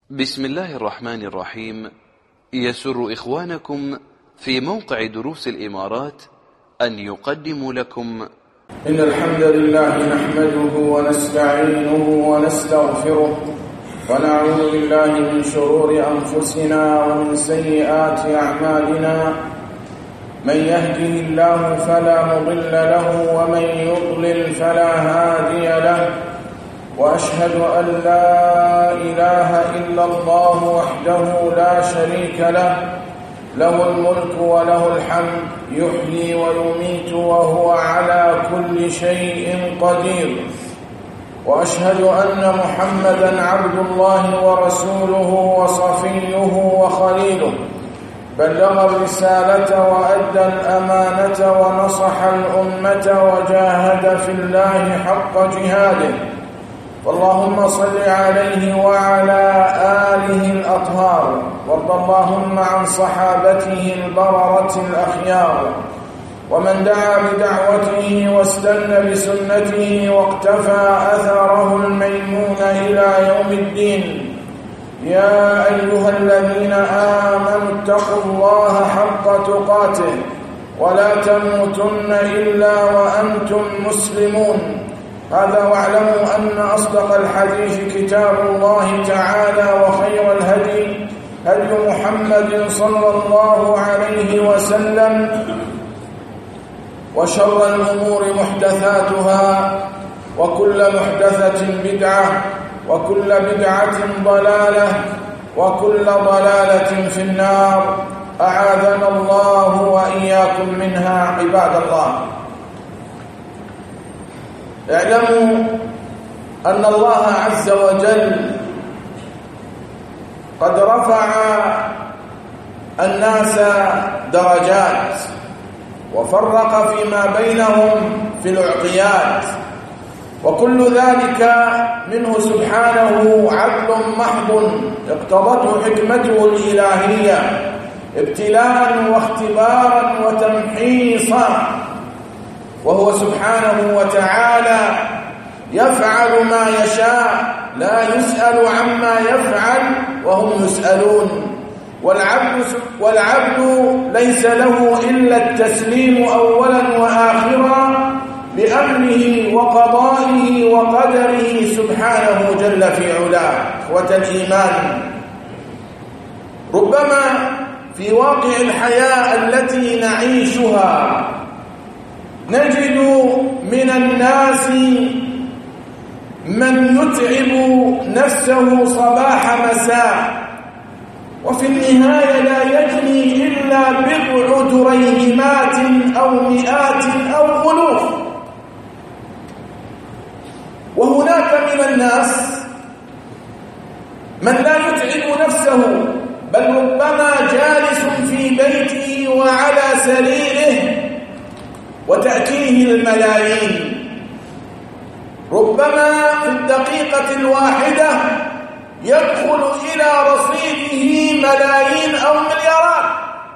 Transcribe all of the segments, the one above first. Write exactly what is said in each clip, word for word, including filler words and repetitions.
بسم الله الرحمن الرحيم. يسر إخوانكم في موقع دروس الإمارات أن يقدموا لكم إن الحمد لله نحمده ونستعينه ونستغفره ونعوذ بالله من شرور أنفسنا ومن سيئات أعمالنا. من يهده الله فلا مضل له ومن يضلل فلا هادي له، وأشهد أن لا إله إلا الله وحده لا شريك له، له الملك وله الحمد، يحيي ويميت وهو على كل شيء قدير. وأشهد أن محمدًا عبد الله ورسوله وصفيه وخليله، بلغ الرسالة وأدى الأمانة ونصح الأمة وجاهد في الله حق جهاده. اللهم صل عليه وعلى آله الأطهار، وارض اللهم عن صحابته البررة الأخيار، ومن دعا بدعوته واستنى بسنته واقتفى أثره الميمون إلى يوم الدين. يا أيها الذين آمنوا اتقوا الله حق تقاته ولا تموتن إلا وأنتم مسلمون. هذا واعلموا أن أصدق الحديث كتاب الله تعالى، وخير الهدي هدي محمد صلى الله عليه وسلم، وشر الأمور محدثاتها، وكل محدثة بدعة، وكل بدعة ضلالة، وكل ضلالة في النار. أعاذنا الله وإياكم منها. عباد الله، اعلموا أن الله عز وجل قد رفع الناس درجات وفرق فيما بينهم في العطيات، وكل ذلك منه سبحانه عدل محض اقتضته حكمته الإلهية ابتلاء واختبارا وتمحيصا. وهو سبحانه وتعالى يفعل ما يشاء، لا يسأل عما يفعل وهم يسألون. والعبد, والعبد ليس له إلا التسليم أولا وآخرا بأمره وقضائه وقدره سبحانه جل في علاه. إخوة الإيمان، ربما في واقع الحياة التي نعيشها نجد من الناس من يتعب نفسه صباح مساء، وفي النهاية لا يجني إلا بضع دريهمات أو مئات أو ألوف. وهناك من الناس من لا يتعب نفسه، بل ربما جالس في بيته وعلى سريره وتأتيه الملايين. ربما في الدقيقة الواحدة يدخل إلى رصيده ملايين أو مليارات.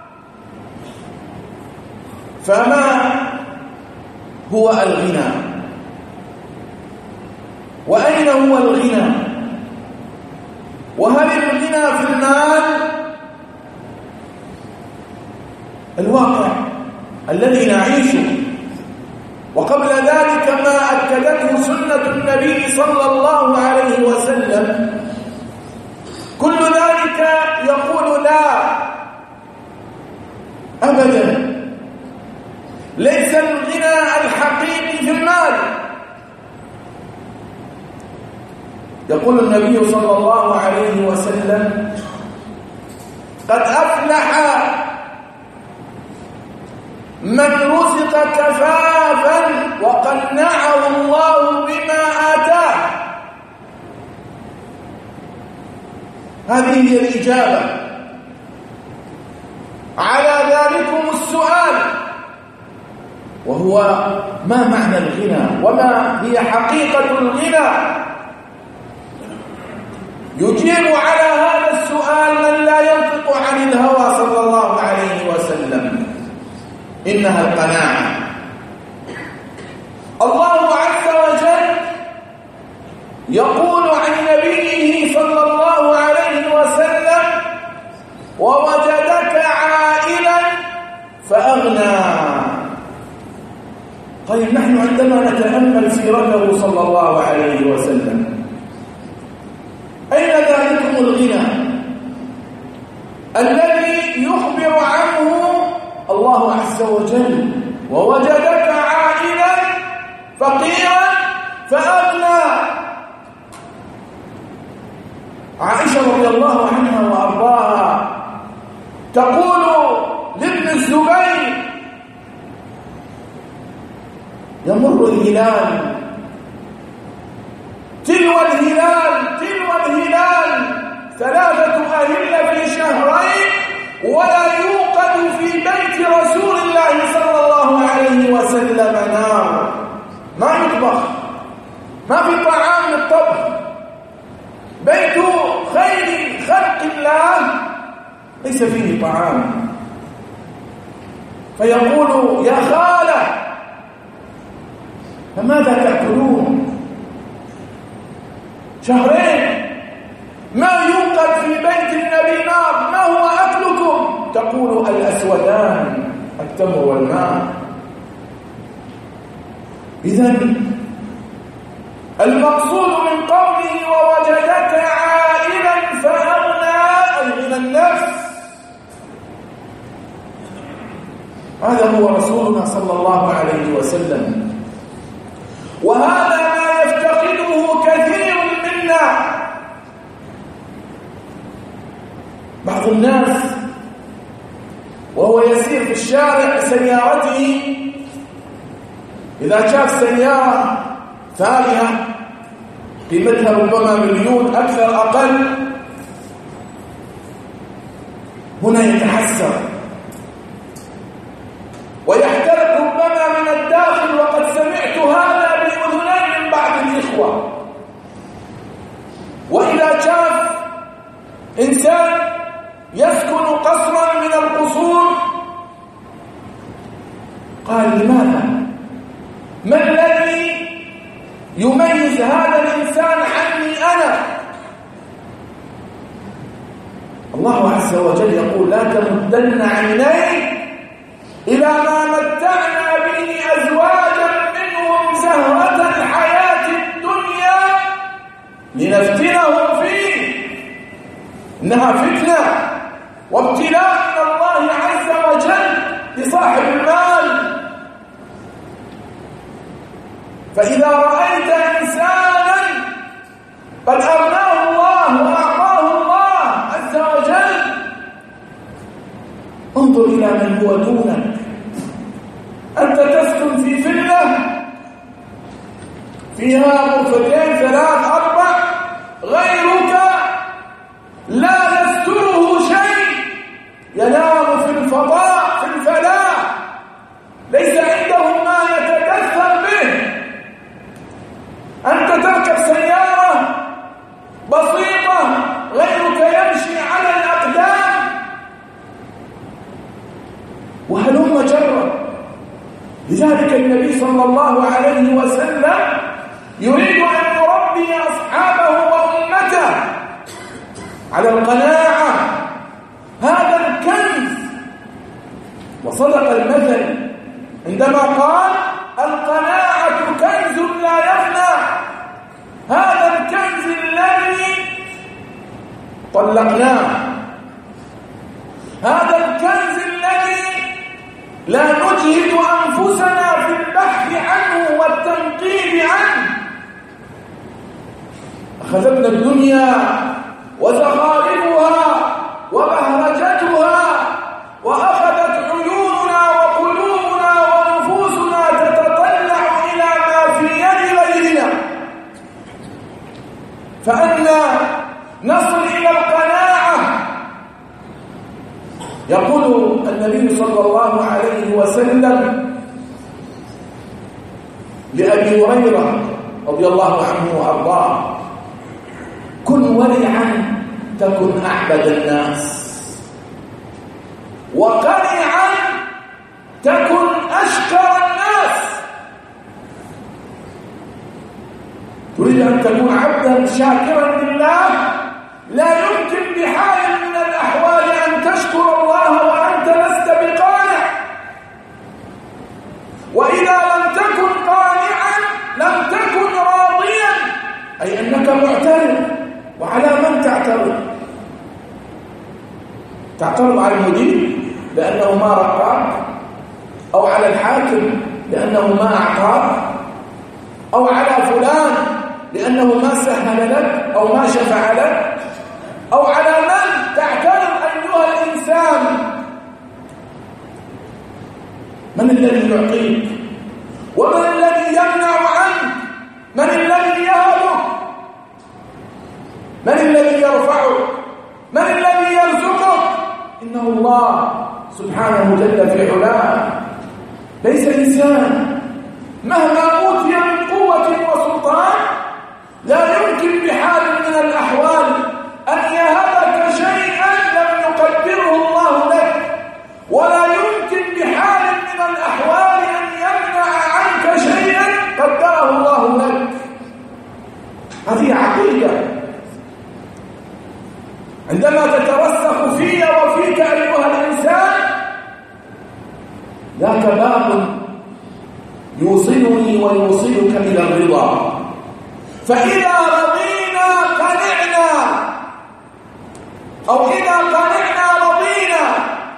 فما هو الغنى؟ وأين هو الغنى؟ وهل الغنى في المال؟ الواقع الذي نعيشه، وقبل ذلك ما أكدته سنة النبي صلى الله عليه وسلم، كل ذلك يقول لا أبدا، ليس الغنى الحقيقي في المال. يقول النبي صلى الله عليه وسلم: قد أفلح من رزق كفافا وقنعه الله بما آتاه. هذه هي الإجابة على ذلكم السؤال، وهو ما معنى الغنى وما هي حقيقة الغنى؟ يجيب على هذا السؤال من لا ينطق عن الهوى صلى الله عليه وسلم، إنها القناعة. الله عز وجل يقول عن نبيه صلى الله عليه عندما نتأمل سيرته صلى الله عليه وسلم، أين ذلكم الغنى الذي يخبر عنه الله عز وجل؟ ووجدك عائلا فقيرا فأغنى. عائشة رضي الله عنها وأرضاها تقول لابن الزبير: يمر الهلال تلو الهلال تلو الهلال ثلاثة أهلة في شهرين ولا يوقد في بيت رسول الله صلى الله عليه وسلم نار، ما يطبخ، ما في طعام للطبخ، بيت خير خلق الله ليس فيه طعام. فيقول: يا خالة فماذا تأكلون؟ شهرين ما يوقد في بيت النبي نار، ما هو أكلكم؟ تقول: الأسودان، التمر والماء. إذن المقصود من قوله ووجدك عائلا فأغنى أي من النفس، هذا هو رسولنا صلى الله عليه وسلم، وهذا ما يفتقده كثير منا. بعض الناس وهو يسير في الشارع بسيارته إذا شاف سيارة ثانية قيمتها ربما مليون أكثر أقل، هنا يتحسر ويحترق ربما من الداخل. وقد سمعت هذا بأذنين من بعض الإخوة. وإذا شاف إنسان يسكن قصرا من القصور قال: لماذا؟ ما الذي يميز هذا الإنسان عني أنا؟ الله عز وجل يقول: لا تمدن عينيك إلى ما متعنا به أزواجا منهم زهرة الحياة الدنيا لنفتنهم فيه، إنها فتنة وابتلاء من الله عز وجل لصاحب المال. فإذا رأيت إنسانا قد أغناه الله وأعطاه الله عز وجل انظر إلى من هو دونك. أنت تسكن في فيلا فيها غرفتين ثلاث أربع، غيرك لا يستره شيء، ينام في الفضاء في الفلاح، ليس عنده ما يتكثر به. أنت تركب سيارة بسيطة، غيرك يمشي على الأقدام، وهلم جرا. لذلك النبي صلى الله عليه وسلم يريد أن يربي أصحابه وأمته على القناعة، هذا الكنز. وصدق المثل عندما قال: القناعة كنز لا يفنى. هذا الكنز الذي طلقناه، هذا الكنز الذي لا نجهد أنفسنا في البحث عنه والتنقيب عنه. أخذتنا الدنيا وزخارفها وبهرجتها، وأخذت عيوننا وقلوبنا ونفوسنا تتطلع إلى ما في يد غيرنا، فأنا نصل إلى القناعة. يقول النبي صلى الله عليه وسلم لأبي هريرة رضي الله عنه وأرضاه: كن ورعا تكن أعبد الناس، وقنعا تكن أشكر الناس. تريد أن تكون عبدا شاكرا لله، لا يمكن بحال من الأحوال أن تشكر الله وأنت لست بقانع. وإذا لم تكن قانعا تعترض على المدير لأنه ما رقاك، أو على الحاكم لأنه ما أعطاك، أو على فلان لأنه ما سهل لك أو ما شفع لك، أو على من تعترض أيها الإنسان؟ من الذي يعطيك؟ ومن الذي يمنع عنك؟ من الذي يهبك؟ من الذي يرفعك؟ من الذي يرزقك؟ إنه الله سبحانه جل في علاه. ليس إنسان مهما أوتي من قوة وسلطان لا يمكن بحال من الأحوال أن يهبك شيئا لم يقدره الله لك، ولا يمكن بحال من الأحوال أن يمنع عنك شيئا قدره الله لك. هذه عقيدة عندما تترسخ في وفيك أيها الإنسان، ذاك باب يوصلني ويوصلك إلى الرضا. فإذا رضينا قنعنا، أو إذا قنعنا رضينا،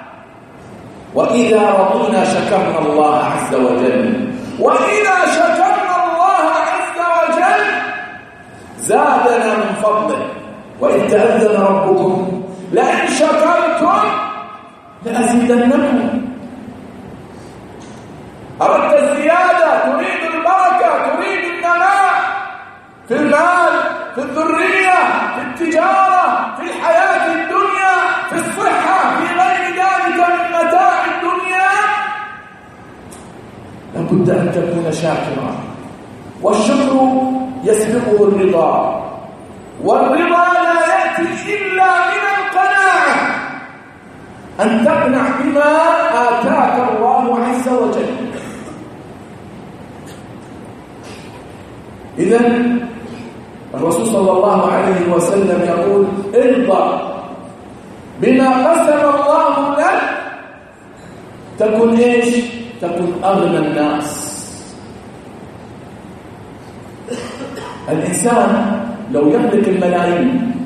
وإذا رضينا شكرنا الله عز وجل، وإذا شكرنا الله عز وجل زادنا من فضله. وإن تأذن ربكم لئن شكرتم لأزيدنكم. أردت الزيادة، تريد البركة، تريد النماء في المال، في الذرية، في التجارة، في الحياة الدنيا، في الصحة، في غير ذلك من متاع الدنيا، لابد أن تكون شاكرا. والشكر يسبقه الرضا، والرضا لا يأتي إلا من القناعة، أن تقنع بما آتاك الله عز وجل. إذن الرسول صلى الله عليه وسلم يقول: ارضى بما قسم الله لك تكن ايش؟ تكن أغنى الناس. الإنسان لو يملك الملايين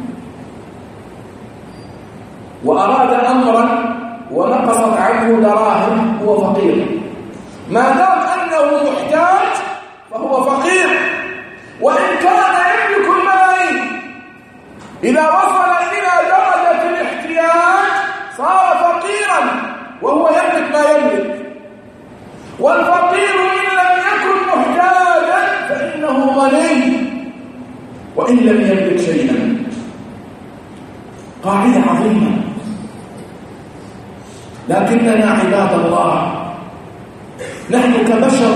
وأراد أمرا ونقصت عنه دراهم هو فقير. ما دام أنه محتاج فهو فقير، وإن كان يملك الملايين إذا وصل إلى درجة الاحتياج صار فقيرا وهو يملك ما يملك. والفقير إن لم يكن محتاجا فإنه غني وإن لم يملك شيئا. قاعدة عظيمة. لكننا عباد الله نحن كبشر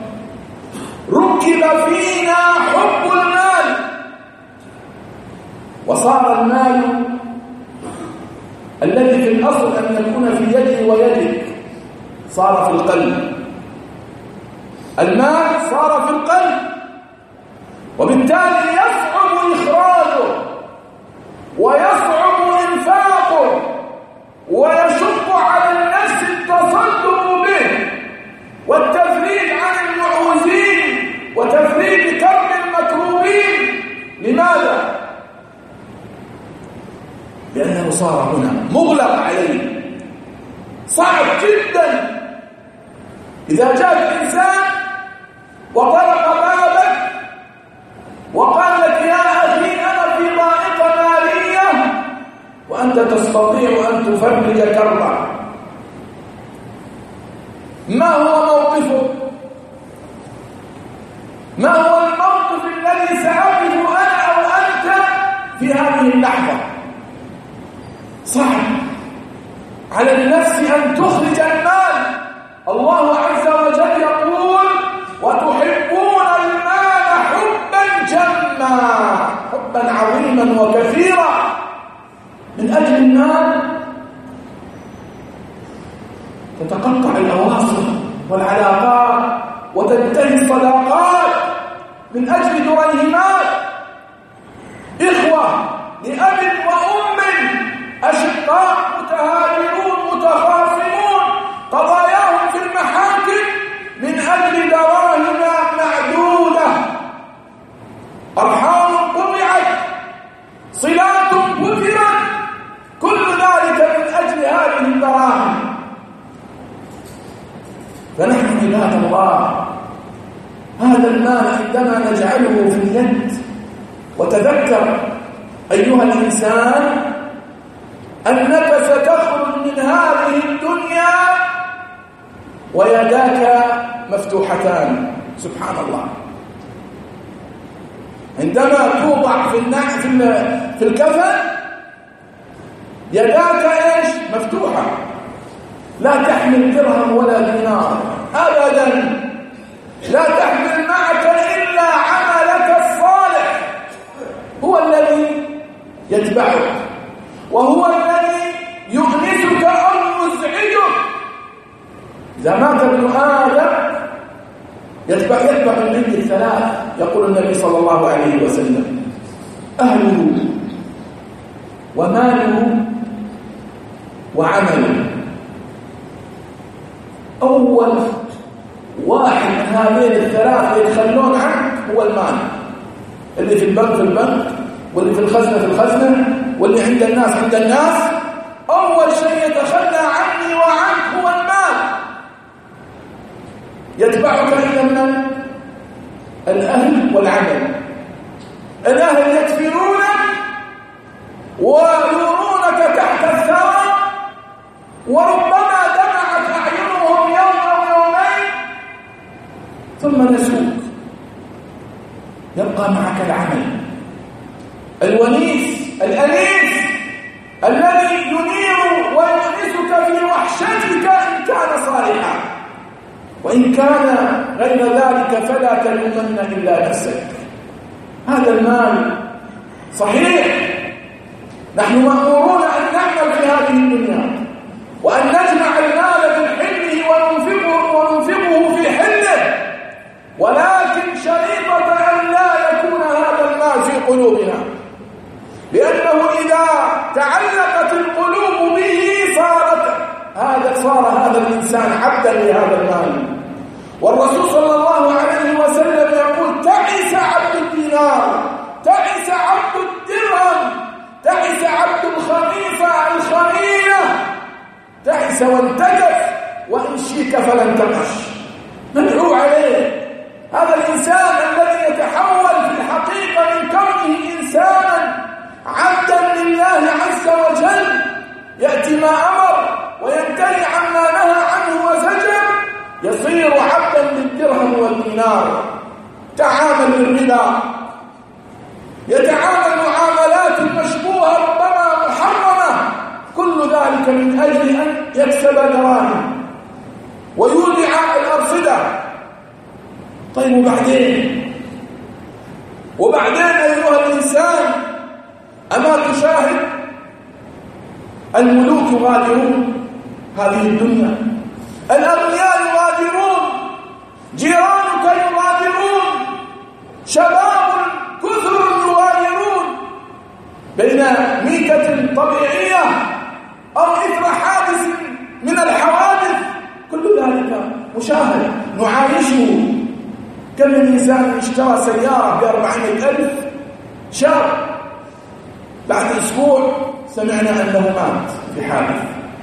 ركب فينا حب المال، وصار المال الذي في الأصل أن يكون في يدي ويدك صار في القلب. المال صار في القلب، وبالتالي يصعب إخراجه ويصعب إنفاقه، ويشق على النفس التصدق به والتفريج عن المعوزين وتفريج كرب المكروبين. لماذا؟ لأنه صار هنا مغلق عليه، صعب جدا. إذا جاء الإنسان وطرق بابك وقال لك: يا أخي أنا في ضائقة مالية، وأنت تستطيع أن تفرج كربا، ما هو موقفك؟ ما هو الموقف الذي سأقف أنا أو أنت في هذه اللحظة؟ صعب على النفس أن تخرج المال. الله عز وجل يقول: وتحبون المال حبا جما، حبا عظيما وكثيرا. من أجل المال تتقطع الأواصر والعلاقات وتنتهي الصداقات من أجل دريهمات. إخوة لأب وأم أشقاء متهاجرون متخاصمون قضاياهم في المحاكم من أجل دراهم معدودة، أرحام قطعت، صلات كثرت، كل ذلك من أجل المال عندما نجعله في اليد، وتذكر أيها الإنسان أنك ستخرج من هذه الدنيا ويداك مفتوحتان. سبحان الله. عندما توضع في في الكفن يداك ايش؟ مفتوحة، لا تحمل درهم ولا دينار أبدا، لا تحمل معك إلا عملك الصالح، هو الذي يتبعك وهو الذي يؤنسك أو يزعجك. إذا مات ابن آدم يتبع يتبع من عند الثلاث، يقول النبي صلى الله عليه وسلم: أهله وماله وعمله. أول واحد من هذين الثلاث يتخلون عنه هو المال، اللي في البنك في البنك، واللي في الخزنة في الخزنة، واللي عند الناس عند الناس. أول شيء يتخلى عني وعنك هو المال. يتبعك إلى من؟ الأهل والعمل. الأهل يدفنونك ويرونك تحت الثرى، وربما دمعت أعينهم يوم أو يومين ثم نسوك. يبقى معك العمل الونيس الأنيس الذي ينير ويؤنسك في وحشتك إن كان صالحا، وإن كان غير ذلك فلا تلومن إلا نفسك. هذا المال صحيح نحن مأمورون أن نعمل في هذه الدنيا وأن نجمع المال من حله وننفقه, وننفقه في حله، ولكن شريطة أن لا يكون هذا المال في قلوبنا، لأنه إذا تعلقت القلوب به صارت هذا صار هذا الإنسان عبدا لهذا المال. والرسول صلى الله عليه وسلم يقول: تعس عبد الدينار، تعس عبد الدرهم، تعس عبد الخميسة الخميلة، تعس وانتكف وإن شيك فلن تقش. ندعو عليه هذا الإنسان الذي يتحول في الحقيقة من كونه إنسانا عبدا لله عز وجل، يأتي ما أمر وينتهي عما نهى عنه وزجر، يصير عبدا للدرهم والدينار. تعامل بالربا، يتعامل معاملات مشبوهة ربما محرمة، كل ذلك من أجل أن يكسب دراهم ويودع الأرصدة. طيب وبعدين وبعدين أيها الإنسان، أما تشاهد الملوك يغادرون هذه الدنيا، الأغنياء يغادرون، جيرانك يغادرون، شباب كثر يغادرون بين ميتة طبيعية أو إثر حادث من الحوادث. كل ذلك مشاهد نعايشه. كم من إنسان اشترى سيارة بأربعمائة ألف، شاب بعد أسبوع سمعنا أنه مات في حادث.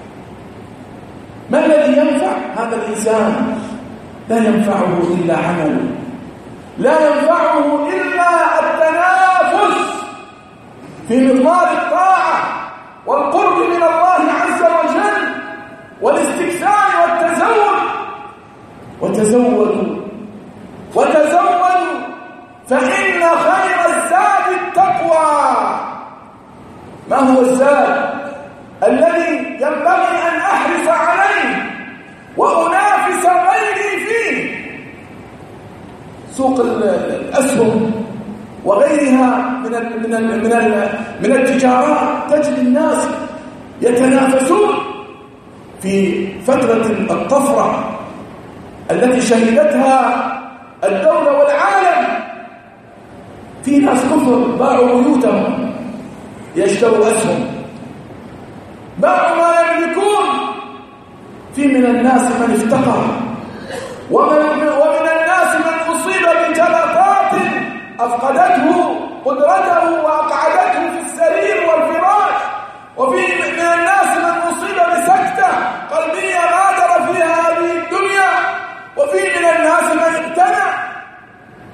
ما الذي ينفع هذا الإنسان؟ لا ينفعه إلا عمله، لا ينفعه إلا التنافس في مضمار الطاعة والقرب من الله عز وجل والاستكثار والتزود. وتزودوا وتزودوا فإن خير الزاد التقوى. ما هو الزاد الذي ينبغي أن أحرص عليه وأنافس غيري فيه؟ سوق الأسهم وغيرها من من من من التجارات تجد الناس يتنافسون في فترة الطفرة التي شهدتها الدولة والعالم. في ناس كثر باعوا بيوتهم يشتروا أسهم، باعوا ما يملكون. في من الناس من افتقر، ومن, ومن الناس من أصيب بجلطات أفقدته قدرته وأقعدته في السرير والفراش، وفي من الناس من أصيب بسكتة قلبية غادر فيها هذه الدنيا، وفي من الناس من ابتلى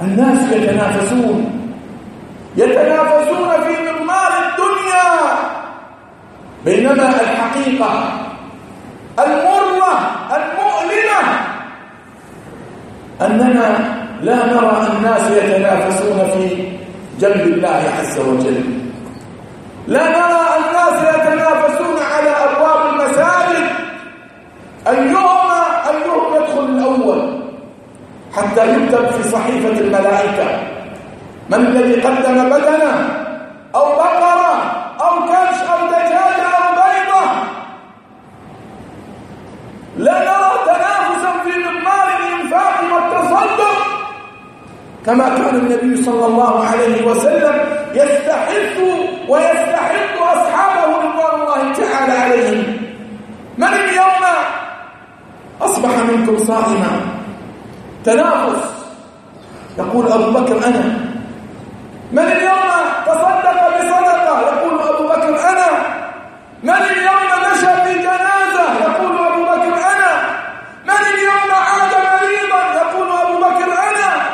الناس يتنافسون يتنافسون في مضمار الدنيا، بينما الحقيقة المرة المؤلمة أننا لا نرى الناس يتنافسون في جنب الله عز وجل، لا نرى الناس يتنافسون على أبواب المساجد أيهم أيهم يدخل الأول حتى يكتب في صحيفة الملائكة من الذي قدم بدنه أو بقرة أو كبش أو دجاجة أو بيضة. لا نرى تنافسا في مضمار الإنفاق والتصدق كما كان النبي صلى الله عليه وسلم يستحث ويستحث أصحابه رضوان الله تعالى عليهم. من اليوم أصبح منكم صائما؟ تنافس، يقول أبو بكر أنا. من اليوم تصدق بصدقة؟ يقول أبو بكر أنا. من اليوم مشى في جنازة؟ يقول أبو بكر أنا. من اليوم عاد مريضا؟ يقول أبو بكر أنا.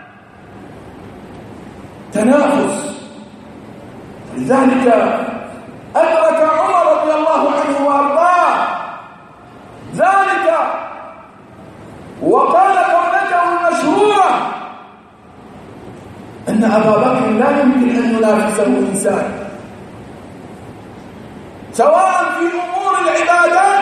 تنافس. لذلك أدرك عمر رضي الله عنه وأرضاه ذلك وقال قولته المشهورة أن أبا بكر لا يمكن أن ينافسه إنسان، سواء في أمور العبادات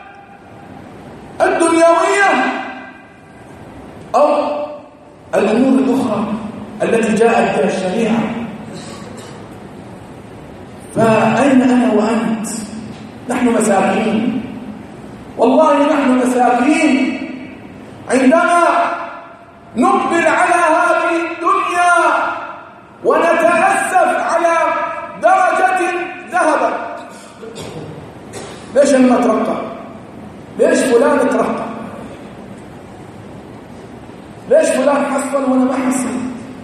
الدنيوية أو الأمور الأخرى التي جاءت بها الشريعة. فأين أنا وأنت؟ نحن مساكين، والله نحن مساكين عندما نقبل على هذه الدنيا ونتأسف على درجة ذهبت. ليش أنا أترقى؟ ليش فلان اترقى؟ ليش فلان حصل وأنا ما حصل؟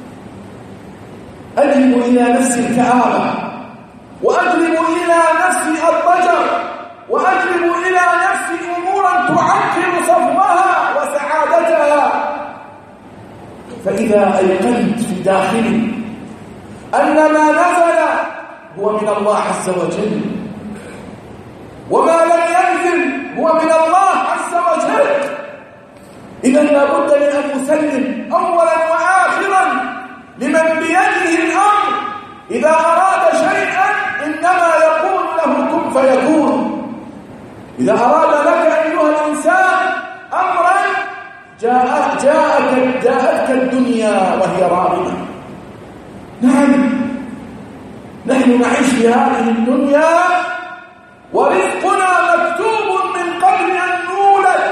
أجلب إلى نفسي الكآبة، وأجلب إلى نفسي الضجر، وأجلب إلى نفسي أمورا تعكر صفوها وسعادتها. فإذا أيقنت في داخلي أن ما نزل هو من الله عز وجل وما لم ينزل هو من الله عز وجل، إذا لابد من أن أسلم أولا وآخرا لمن بيده الأمر. إذا أراد شيئا إنما يقول له كن فيكون. إذا أراد لك أيها الإنسان أمرا جاء جاءك جاءتك الدنيا وهي راغمة. نعم، نحن نعيش في هذه الدنيا ورزقنا مكتوب من قبل أن نولد،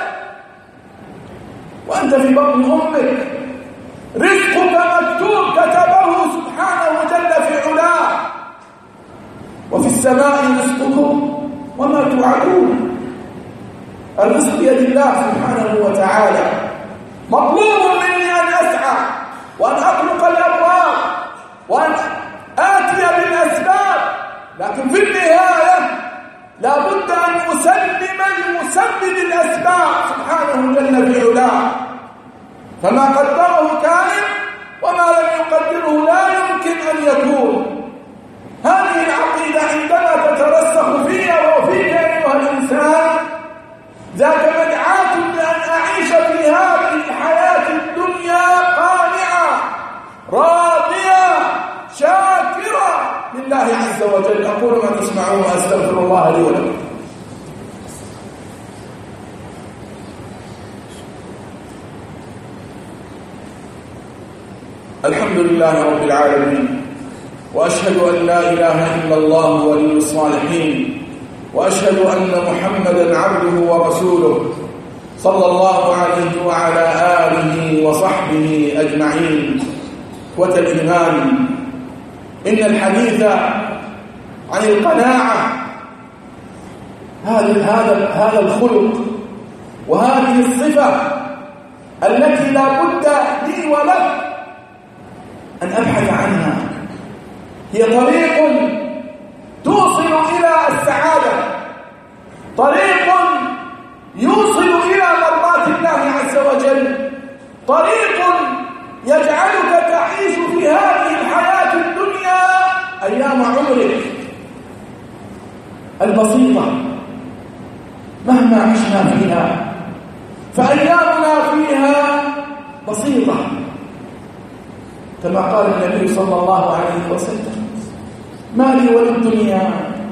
وأنت في بطن أمك رزقك مكتوب كتبه سبحانه جل في علاه. وفي السماء رزقكم وما توعدون. الرزق بيد الله سبحانه وتعالى. مطلوب مني أن أسعى وأن أطلق الأبواب وأن آتي بالأسباب، لكن في النهاية لا بد أن أسلم لمسبب الأسباب سبحانه جل في علاه. فما قدره كائن وما لم يقدره لا يمكن أن يكون. هذه العقيدة عندما تترسخ فيها وفيك أيها الإنسان ذاك مدعاة لأن أعيش في هذه الحياة الدنيا قانعة راضية شاكرة لله عز وجل. أقول ما تسمعون وأستغفر الله لي ولكم. الحمد لله رب العالمين، وأشهد أن لا إله إلا الله ولي الصالحين، وأشهد أن محمدا عبده ورسوله صلى الله عليه وعلى آله وصحبه أجمعين. إخوة الإيمان، إن الحديث عن القناعة هذا هذا هذا الخلق وهذه الصفة التي لا بد لي ولك أن أبحث عنها. هي طريق توصل إلى السعادة، طريق يوصل إلى مرضاة الله عز وجل، طريق يجعلك تعيش في هذه الحياة الدنيا أيام عمرك البسيطة مهما عشنا فيها، فأيامنا فيها بسيطة كما قال النبي صلى الله عليه وسلم: ما لي وللدنيا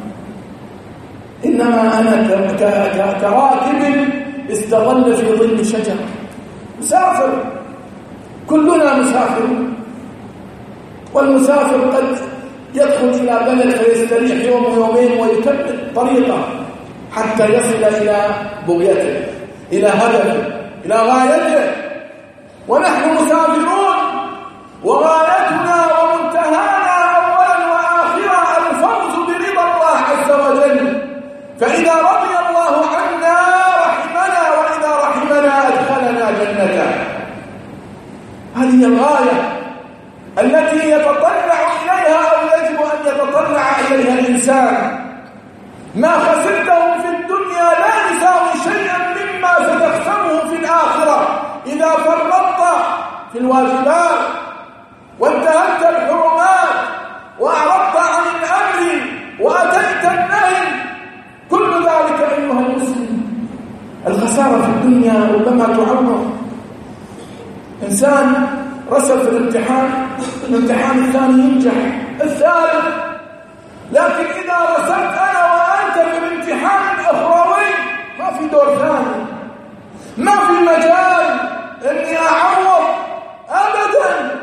إنما أنا كراكب استظل في ظل شجرة. مسافر، كلنا مسافر، والمسافر قد يدخل إلى بلد فيستريح يوم ويومين ويكمل طريقه حتى يصل إلى بغيته، إلى هدفه، إلى غايته. ونحن مسافرون، وغايتنا ومنتهانا أولا وآخرا الفوز برضا الله عز وجل. فإذا رضي الله عنا رحمنا، وإذا رحمنا أدخلنا جنته. هذه الغاية التي يتطلع إليها أو يجب أن يتطلع إليها الإنسان. ما خسرته في الدنيا لا يساوي شيئا مما ستخسره في الآخرة إذا فرطت في الواجبات وانتهكت الحرمات وأعرضت عن الأمر وأتيت النهي. كل ذلك أيها المسلم الخسارة في الدنيا ربما تعوض. إنسان رسل في الامتحان، الامتحان الثاني ينجح، الثالث، لكن إذا رسلت أنا وأنت في الامتحان الأخروي ما في دور ثاني، ما في مجال إني أعوض أبدا،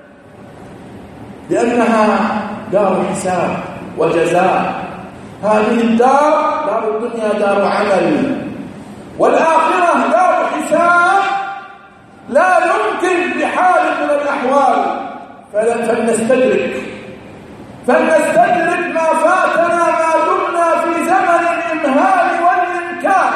لأنها دار حساب وجزاء. هذه الدار دار الدنيا دار عمل، والآخرة دار حساب لا يمكن بحال من الأحوال فلنستدرك فلنستدرك ما فاتنا ما دمنا في زمن الإمهال والإمكان،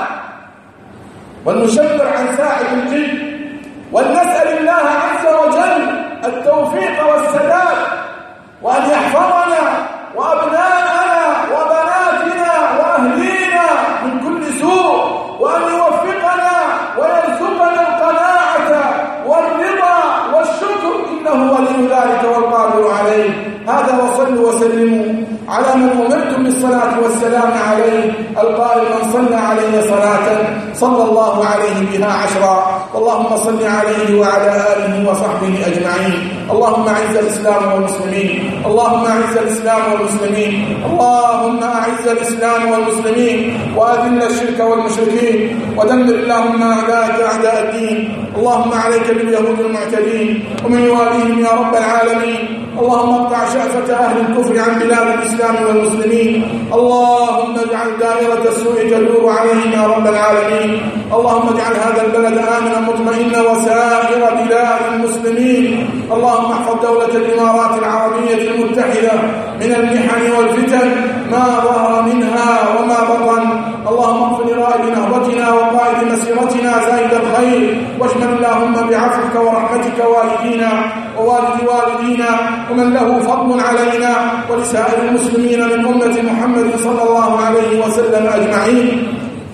ونشكر عن ساعة الجد، ونسأل الله عز وجل التوفيق والسداد، وأن يحفظنا وأبناءنا وبناتنا وأهلينا من كل سوء، وأن يوفقنا ويرزقنا القناعة والرضا والشكر، إنه ولي ذلك والقادر عليه. هذا وصلوا وسلموا على من أمرتم بالصلاة والسلام عليه، القائل: من صلى عليه صلاة صلى الله عليه بها عشرا. اللهم صل عليه وعلى آله وصحبه أجمعين. اللهم أعز الإسلام والمسلمين، اللهم أعز الإسلام والمسلمين، اللهم أعز الإسلام والمسلمين، وأذل الشرك والمشركين، ودمر اللهم أعداءك أعداء الدين. اللهم عليك باليهود المعتدين ومن يواليهم يا رب العالمين. اللهم اقطع شأفة أهل الكفر عن بلاد الإسلام والمسلمين. اللهم اجعل دائرة السوء تدور عليهم يا رب العالمين. اللهم اجعل هذا البلد آمنا مطمئنا وسائر بلاد المسلمين. اللهم احفظ دولة الإمارات العربية المتحدة من المحن والفتن ما ظهر منها وما بطن. اللهم اغفر لرائد نهضتنا وقائد مسيرتنا زائد الخير، واشمل اللهم بعفوك ورحمتك والدينا ووالد والدينا ومن له فضل علينا ولسائر المسلمين من أمة محمد صلى الله عليه وسلم أجمعين.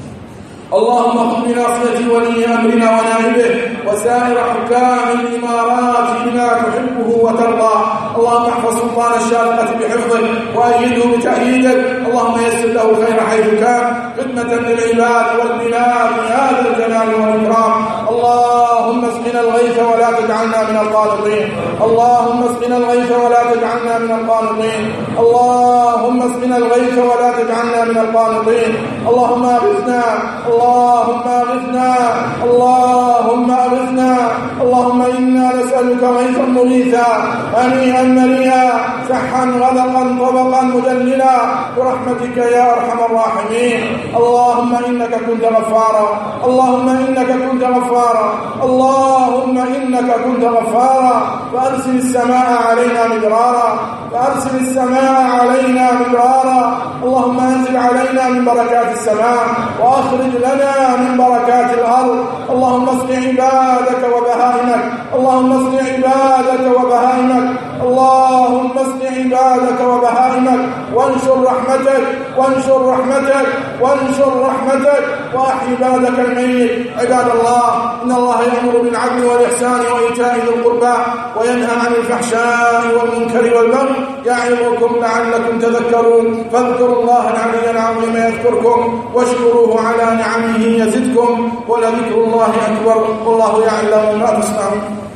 اللهم اقم بناصية ولي أمرنا ونائبه وسائر حكام الإمارات بما تحبه وترضى. اللهم احفظ سلطان الشارقة بحفظه وأيده بتأييدك. اللهم يسر له خير حيث كان، خدمة للعباد والبلاد بهذا الجلال والإكرام. اللهم اسقنا الغيث ولا تجعلنا من القانطين. اللهم اسقنا الغيث ولا تجعلنا من القانطين. اللهم اسقنا الغيث ولا تجعلنا من القانطين. اللهم اغثنا، اللهم اغثنا، اللهم اغثنا. اللهم إنا نسألك غيثا مغيثا هنيئا مريئا سحا غدقا طبقا مدللا برحمتك يا أرحم الراحمين. اللهم إنك كنت غفارا، اللهم إنك كنت غفارا، اللهم إنك كنت غفارا. فأرسل السماء علينا مدرارا، فأرسل السماء علينا مدرارا. اللهم أنزل علينا من بركات السماء وأخرج لنا من بركات الأرض. اللهم اسق عبادك وبهائمك، اللهم اسق عبادك وبهائمك، اللهم اسق عبادك وبهائمك، وانشر رحمتك وانشر رحمتك وانشر رحمتك وأحي بلدك الميت. عباد الله، إن الله يأمر بالعدل والإحسان وإيتاء ذي القربى وينهى عن الفحشاء والمنكر والبغي يعظكم لعلكم تذكرون. فاذكروا الله العلي العظيم يذكركم واشكروه على نعمه يزدكم ولذكر الله أكبر والله يعلم ما تصنعون.